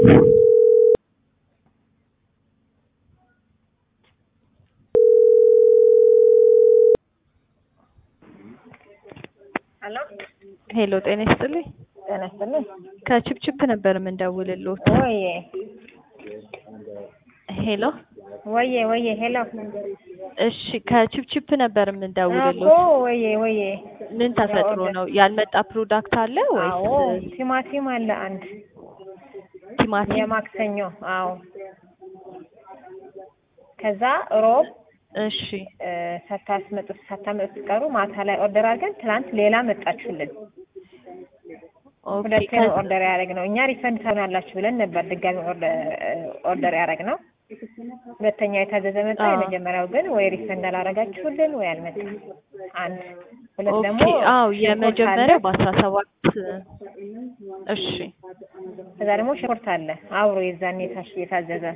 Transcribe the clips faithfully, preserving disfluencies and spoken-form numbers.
Hello? Hello, ጤና ይስጥልኝ። ጤና ይስጥልኝ። ከቺፕቺፕ ነበር የምንደውልልዎት። ወይዬ ሄሎ ወይዬ ወይዬ ሄሎ። እሺ፣ ከቺፕቺፕ ነበር እኮ የምንደውልልዎት። ወይዬ ወይዬ ምን ተፈጥሮ ነው? ያልመጣ ፕሮዳክት አለ አዎ ወይስ ቲማቲም አለ አንድ ቲማቲም? የማክሰኞ አዎ። ከዛ ሮብ እሺ ሳታስመጡ ሳታመጡ ቀሩ ማታ ላይ ኦርደር አድርገን ትናንት ሌላ መጣችሁልን። ኦኬ። ሁለቴ ነው ኦርደር ያደረግነው። እኛ ሪፈንድ ታናላችሁ ብለን ነበር ድጋሚ ኦርደር ያደረግነው። ሁለተኛ የታዘዘ መጣ። የመጀመሪያው ግን ወይ ሪፈንድ አላረጋችሁልን ወይ አልመጣም። አንድ ሁለት ደግሞ ኦኬ። አዎ የመጀመሪያው በአስራ ሰባት እሺ። ከዛ ደግሞ ሽንኩርት አለ አብሮ የዛኔ ታሽ የታዘዘ።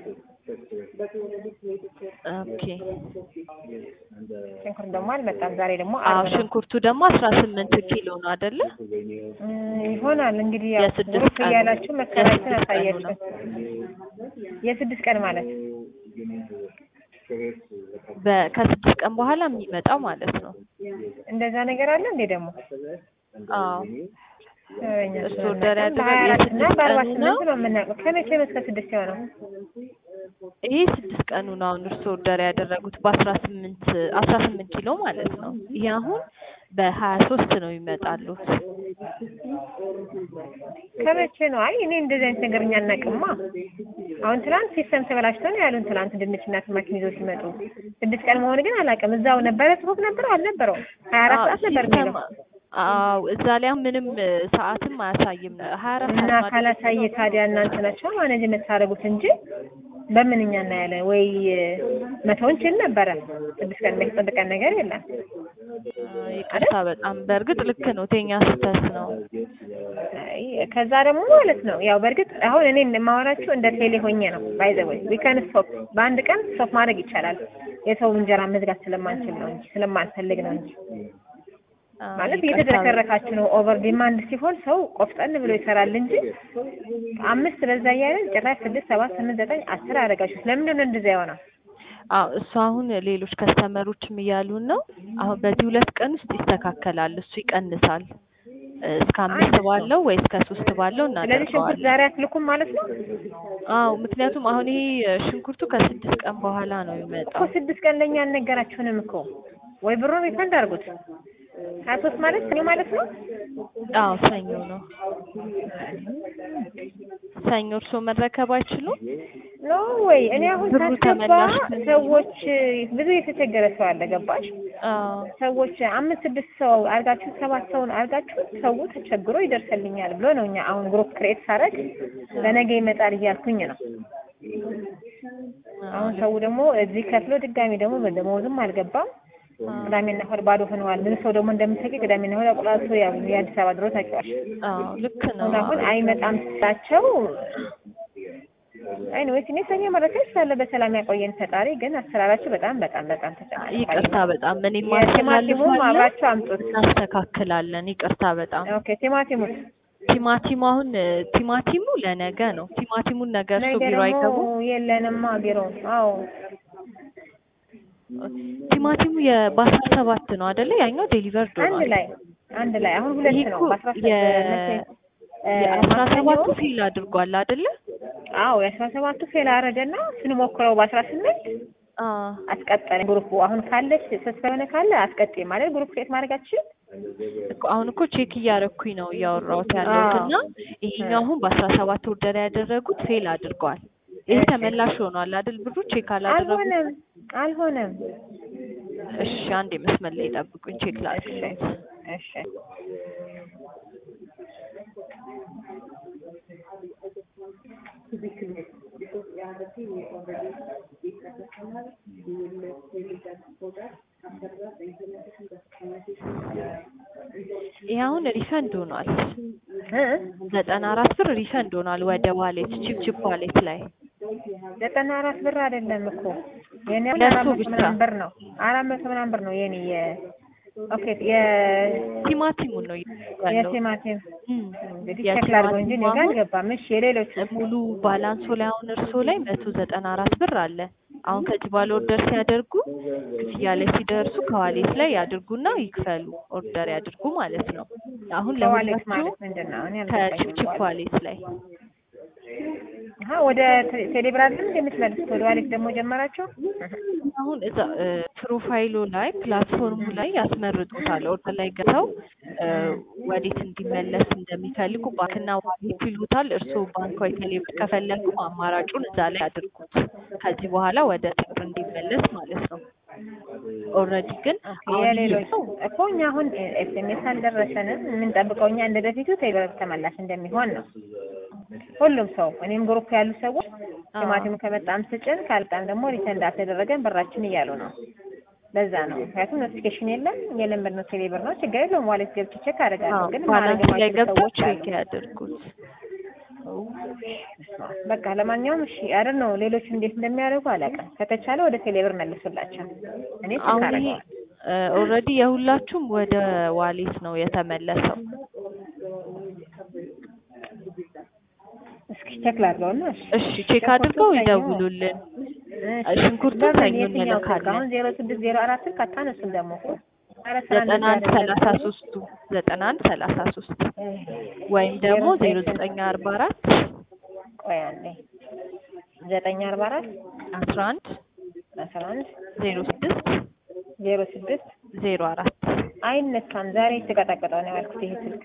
ኦኬ። ሽንኩርት ደግሞ አልመጣም። ዛሬ ደግሞ አዎ አርብ ነው። ሽንኩርቱ ደግሞ አስራ ስምንት ኪሎ ነው አይደለ? ይሆናል እንግዲህ ያው የስድስት ግሩፕ ቀን እያላችሁ መከራችን የስድስት ቀኑ አሳያችሁ። ነው። የስድስት ቀን ማለት በ ከስድስት ቀን በኋላ የሚመጣው ማለት ነው። እንደዛ ነገር አለ እንዴ ደግሞ? አዎ እኛ እሱ ኦርደር ያደረገው በሀያ አራት እና የስድስት በአርባ ቀኑ ነው። ስምንት ነው የምናውቀው። ከመቼ ነው እስከ ስድስት የሆነው? ይሄ ስድስት ቀኑ ነው። አሁን እርሱ ኦርደር ያደረጉት በአስራ ስምንት አስራ ስምንት ኪሎ ማለት ነው። ይሄ አሁን በሀያ ሶስት ነው ይመጣሉት። ከመቼ ነው? አይ እኔ እንደዚህ አይነት ነገር እኛ አናውቅማ። አሁን ትናንት ሲስተም ተበላሽቶ ነው ያሉን። ትናንት ድንችና ቲማቲም ይዘው ሲመጡ ስድስት ቀን መሆን ግን አላውቅም። እዛው ነበረ ጽሁፍ ነበር አልነበረውም? ሀያ አራት ሰዓት ነበር የሚለው። አዎ እዛ ላይ አሁን ምንም ሰዓትም አያሳይም። ሀያ አራት እና ሰዓት ካላሳየ ታዲያ እናንተ ናቸው ማኔጅ የምታደርጉት እንጂ በምን እኛ እናያለን? ወይ መተውን ችል ነበረ። ስድስት ቀን የሚያስጠብቀን ነገር የለም። ይቅርታ በጣም በእርግጥ ልክ ነው። ቴኛ ስህተት ነው። አይ ከዛ ደግሞ ማለት ነው ያው በእርግጥ አሁን እኔ የማወራችሁ እንደ ቴሌ ሆኜ ነው። ባይ ዘ ወይ ዊ ካን ስቶፕ በአንድ ቀን ስቶፕ ማድረግ ይቻላል። የሰው እንጀራ መዝጋት ስለማንችል ነው እንጂ ስለማንፈልግ ነው እንጂ ማለት እየተደረከረካችሁ ነው። ኦቨር ዲማንድ ሲሆን ሰው ቆፍጠን ብሎ ይሰራል እንጂ አምስት በዛ እያለን ጭራሽ ስድስት ሰባት ስምንት ዘጠኝ አስር አደረጋችሁ። ለምንድን ነው እንደዛ የሆነው? አዎ እሱ አሁን ሌሎች ከስተመሮችም እያሉን ነው። አሁን በዚህ ሁለት ቀን ውስጥ ይስተካከላል። እሱ ይቀንሳል እስከ አምስት ባለው ወይ እስከ ሶስት ባለው ስለዚህ ሽንኩርት እናደርገዋለን። ዛሬ አትልኩም ማለት ነው? አዎ ምክንያቱም አሁን ይሄ ሽንኩርቱ ከስድስት ቀን በኋላ ነው እኮ የሚመጣው። ስድስት ቀን ለኛ አልነገራችሁንም እኮ። ወይ ብሩን ሪፈንድ አድርጉት። ሀያ ሶስት ማለት ሰኞ ማለት ነው? አዎ ሰኞ ነው። ሰኞ እርሶ መረከብ አይችሉም? ኖ ወይ እኔ አሁን ብሩ ሳስገባ ተመላሽ ሰዎች ብዙ የተቸገረ ሰው አለ ገባሽ? አዎ ሰዎች አምስት ስድስት ሰው አርጋችሁ ሰባት ሰውን አርጋችሁ ሰው ተቸግሮ ይደርሰልኛል ብሎ ነው። እኛ አሁን ግሩፕ ክሬት ሳረግ ለነገ ይመጣል እያልኩኝ ነው። አሁን ሰው ደግሞ እዚህ ከፍሎ ድጋሚ ደግሞ በደሞዝም አልገባም። ቅዳሜና እሑድ ባዶ ሆነዋል። ብዙ ሰው ደግሞ እንደምታውቂ ቅዳሜና እሑድ አቆላልቶ ያው የአዲስ አበባ ድሮ ታውቂዋለሽ። አዎ ልክ ነው። አሁን አይመጣም ስላቸው አይ ነው እኔ ሰኞ መረከብ ስላለ በሰላም ያቆየን ፈጣሪ። ግን አሰራራችሁ በጣም በጣም በጣም ተጨናንቋል። ይቅርታ በጣም እኔ ቲማቲሙ አብራችሁ አምጡት። እናስተካክላለን። ይቅርታ በጣም ኦኬ። ቲማቲሙ ቲማቲሙ አሁን ቲማቲሙ ለነገ ነው። ቲማቲሙን ነገ እርሶ ነገ ቢሮ ደግሞ አይገቡም? የለንማ ቢሮ። አዎ ቲማቲሙ የበአስራ ሰባት ነው አይደለ? ያኛው ዴሊቨርድ ሆኗል። አንድ ላይ አንድ ላይ አሁን ሁለት ነው። በአስራ የአስራ ሰባቱ ፌል አድርጓል አይደለ? አዎ የአስራ ሰባቱ ፌል አረገና ስንሞክረው በአስራ ስምንት አስቀጠለ ግሩፑ። አሁን ካለች ተስፋ ካለ አስቀጥይ ማለት ግሩፕ ክሬት ማድረጋችን እኮ አሁን እኮ ቼክ እያረኩኝ ነው እያወራሁት ያለሁት እና ይሄኛው አሁን በአስራ ሰባት ኦርደር ያደረጉት ፌል አድርጓል። ይሄ ተመላሽ ሆኗል አይደል? ብሩ ቼክ አላደረጉት? አልሆነም አልሆነም። እሺ አንዴ መስመር ላይ ጠብቁኝ ቼክ ላድርግ። እሺ ይሄ አሁን ሪፈንድ ሆኗል። ዘጠና አራት ብር ሪፈንድ ሆኗል ወደ ዋሌት ቺፕቺፕ ዋሌት ላይ። ዘጠና አራት ብር አይደለም እኮ የኔ ለሱ አራት መቶ ብቻ ምናምን ብር ነው። አራት መቶ ምናምን ብር ነው የኔ ኦኬ የ ቲማቲሙን ነው ያለው። የቲማቲም እም እንግዲህ ቼክ ላድርገው እንጂ እኔ ጋር አልገባም። እሺ የሌሎቹ ሙሉ ባላንሱ ላይ አሁን እርሶ ላይ መቶ ዘጠና አራት ብር አለ። አሁን ከዚህ ባለ ኦርደር ሲያደርጉ ክፍያ ላይ ሲደርሱ ከዋሌት ላይ ያድርጉና ይክፈሉ፣ ኦርደር ያድርጉ ማለት ነው። አሁን ከዋሌት ለሁላችሁ ማለት ምንድን ነው? እኔ አልገባኝም። ከቺፕ ዋሌት ላይ አሃ ወደ ቴሌብር አይደል እንደምትመልሱት ወደ ዋሌት ደግሞ ጀመራችሁ? አሁን እዛ ፕሮፋይሉ ላይ ፕላትፎርሙ ላይ ያስመርጡታል። ኦርደር ላይ ገብተው ወዴት እንዲመለስ እንደሚፈልጉ ባንክና ዋሌት ይሉታል። እርስዎ ባንክ ወይ ቴሌብር ከፈለጉ አማራጩን እዛ ላይ አድርጉት። ከዚህ በኋላ ወደ ቴሌብር እንዲመለስ ማለት ነው። ኦልሬዲ ግን የሌሎች እኮ እኛ አሁን ኤስኤምኤስ አልደረሰንም። የምንጠብቀው እኛ እንደ በፊቱ ቴሌብር ተመላሽ እንደሚሆን ነው። ሁሉም ሰው እኔም ግሩፕ ያሉ ሰዎች ቲማቲሙ ከመጣም ስጭን ካልጣም ደግሞ ሪተርን እንዳልተደረገን ብራችን እያሉ ነው። ለዛ ነው ምክንያቱም ኖቲፊኬሽን የለም የለምነው ቴሌብር ነው። ችግር የለውም ዋሌት ገብቼ ቼክ አደርጋለሁ። ግን ባላንስ ላይ ገብተው ቼክ ያድርጉት። በቃ ለማንኛውም እሺ አይደል ነው። ሌሎች እንዴት እንደሚያደርጉ አላውቅም። ከተቻለ ወደ ቴሌብር መልሱላቸው። እኔ ቼክ አደርጋለሁ። ኦልሬዲ የሁላችሁም ወደ ዋሌት ነው የተመለሰው። እስኪ ቼክ ላድርገውና እሺ ቼክ አድርገው ይደውሉልን። ሽንኩርቱ ሰኞ እንልካለን። አሁን ዜሮ ስድስት ዜሮ አራት ካታነሱም ደግሞ ዘጠና አንድ ሰላሳ ሶስቱ ዘጠና አንድ ሰላሳ ሶስት ወይም ደግሞ ዜሮ ዘጠኝ አርባ አራት ቆይ አንዴ ዘጠኝ አርባ አራት አስራ አንድ አስራ አንድ ዜሮ ስድስት ዜሮ ስድስት ዜሮ አራት አይነካም። ዛሬ የተቀጠቀጠው ነው ያልኩት ይሄ ስልክ።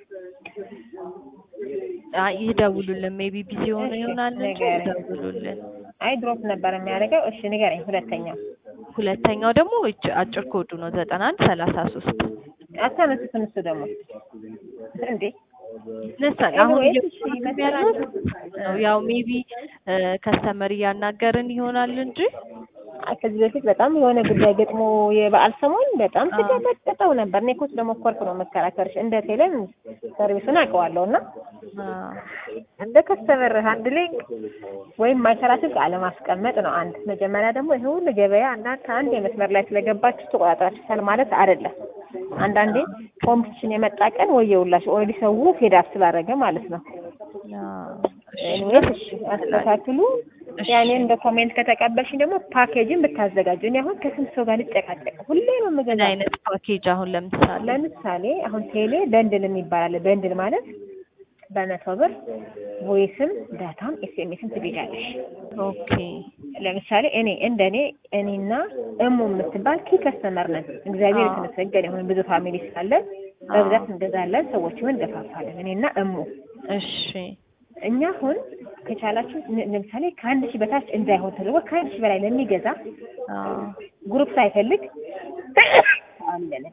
አይ ይደውሉልን። ሜቢ ቢዚ ሆኖ ይሆናል እንጂ ይደውሉልን። አይ ድሮፕ ነበር የሚያደርገው። እሺ ንገረኝ። ሁለተኛው ሁለተኛው ደግሞ እቺ አጭር ኮዱ ነው ዘጠና አንድ ሰላሳ ሶስት አታነሱትም። እሱ ደግሞ እንዴ ለምሳሌ አሁን ይመስላል ያው ሜቢ ከስተመር እያናገርን ይሆናል እንጂ ከዚህ በፊት በጣም የሆነ ጉዳይ ገጥሞ የበዓል ሰሞን በጣም ተቀጠቀጠው ነበር። እኔ እኮ ስለሞከርኩ ነው መከራከርሽ። እንደ ቴሌም ሰርቪሱን አውቀዋለሁና እንደ ከስተመር ሃንድሊንግ ወይም ማይሰራችሁ አለማስቀመጥ ነው አንድ። መጀመሪያ ደግሞ ይሄ ሁሉ ገበያ እናንተ አንድ የመስመር ላይ ስለገባችሁ ተቆጣጣችኋል ማለት አይደለም። አንዳንዴ ኮምፒቲሽን የመጣ ቀን ወየውላሽ ኦልሬዲ ሰው ፌድ አፕ ስላደረገ ማለት ነው። ኤኒዌይስ አስተካክሉ። ያኔ እንደ ኮሜንት ከተቀበልሽኝ ደግሞ ፓኬጅን ብታዘጋጁ። እኔ አሁን ከስንት ሰው ጋር ልጨቃጨቅ ሁሌ ነው የምገዛው። አይነት ፓኬጅ አሁን ለምሳሌ ለምሳሌ አሁን ቴሌ በንድል የሚባል አለ። በንድል ማለት በመቶ ብር ቮይስም ዳታም ኤስኤምኤስም ትገዣለሽ። ኦኬ ለምሳሌ እኔ እንደኔ እኔና እሙ የምትባል ኪ ከስተመር ነን። እግዚአብሔር የተመሰገነ ይሁን። ብዙ ፋሚሊ ስላለን በብዛት እንገዛለን፣ ሰዎችን እንገፋፋለን። እኔና እሙ እሺ እኛ አሁን ከቻላችሁ ለምሳሌ ከአንድ ሺህ በታች እንዳይሆን ተደርጎ ከአንድ ሺህ በላይ ለሚገዛ ግሩፕ ሳይፈልግ አለን።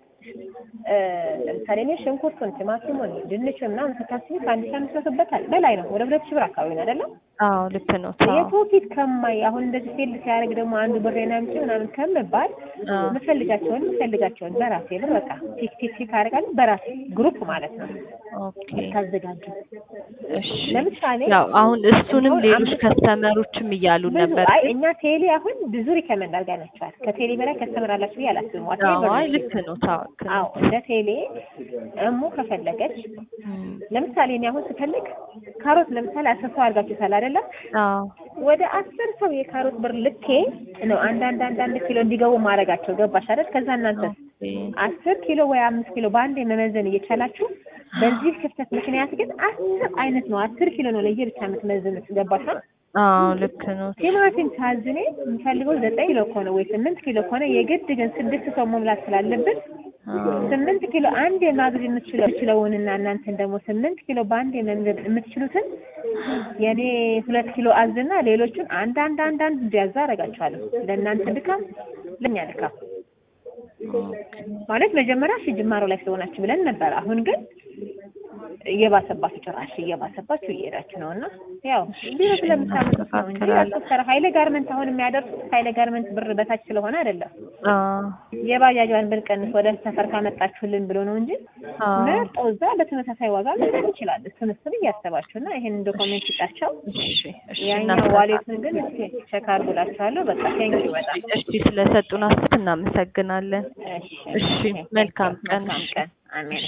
ለምሳሌ እኔ ሽንኩርቱን፣ ቲማቲሙን፣ ድንቹን ምናምን ስታስቢ ከአንድ ሺህ አምስት መቶ በታች በላይ ነው። ወደ ሁለት ሺህ ብር አካባቢ ነው አይደለም? አዎ ልክ ነው። የፕሮፊት ከማይ አሁን እንደዚህ ፌል ሲያደርግ ደግሞ አንዱ ብሬና ምጭ ምናምን ከምባል ምፈልጋቸውን ምፈልጋቸውን በራሴ ብር በቃ ቲክ ቲክ ቲክ አደርጋለሁ በራሴ ግሩፕ ማለት ነው። ኦኬ ታዘጋጁ። እሺ ለምሳሌ ያው አሁን እሱንም ሌሎች ከስተመሮችም እያሉ ነበር። አይ እኛ ቴሌ አሁን ብዙ ሪከመንድ አድርጋናቸዋል። ከቴሌ በላይ ከስተመር አላችሁ ብዬ አላስብም። አይ ልክ ነው። ታውቅ አዎ እንደ ቴሌ እሙ ከፈለገች ለምሳሌ እኔ አሁን ስፈልግ ካሮት ለምሳሌ አስር ሰው አድርጋችሁታል አይደለ? አዎ ወደ አስር ሰው የካሮት ብር ልኬ ነው አንድ አንድ አንድ አንድ ኪሎ እንዲገቡ ማድረጋቸው። ገባሽ አይደል? ከዛ እናንተ አስር ኪሎ ወይ አምስት ኪሎ በአንዴ መመዘን እየቻላችሁ በዚህ ክፍተት ምክንያት ግን አስር አይነት ነው አስር ኪሎ ነው ለየብቻ የምትመዝኑት። ገባሽ? አዎ ልክ ነው። ቲማቲም ታዝኔ የምፈልገው ዘጠኝ ኪሎ ከሆነ ወይ ስምንት ኪሎ ከሆነ የግድ ግን ስድስት ሰው መሙላት ስላለብን ስምንት ኪሎ አንድ የማግዝ የምትችለውንና እናንተን ደግሞ ስምንት ኪሎ በአንድ የመንገድ የምትችሉትን የኔ ሁለት ኪሎ አዝና ሌሎቹን አንድ አንድ አንድ አንድ እንዲያዛ አደርጋቸዋለሁ። ለእናንተ ድካም ለኛ ድካም ማለት መጀመሪያ እሺ ጅማሮ ላይ ስለሆናችሁ ብለን ነበር። አሁን ግን እየባሰባችሁ ጭራሽ እየባሰባችሁ እየሄዳችሁ ነውና ያው ቢሮ ስለምታመጡት ነው እንጂ አስተሰራ ኃይለ ጋርመንት አሁን የሚያደርሱት ኃይለ ጋርመንት ብር በታች ስለሆነ አይደለም። አዎ የባጃጇን ብንቀንስ ወደ ሰፈር ካመጣችሁልን ብሎ ነው እንጂ መርጠው እዛ በተመሳሳይ ዋጋ መስጠት ይችላል። እሱን እሱን እያሰባችሁና ይሄን ዶክመንት ይጣቸው። እሺ እሺ ያኛው ዋሌቱን ግን እስኪ ቼክ አድርጉላችኋለሁ። በቃ ቴንክ ዩ በጣም እሺ ስለሰጡን አስተያየት እናመሰግናለን። እሺ እሺ መልካም ቀን። መልካም ቀን። አሜን።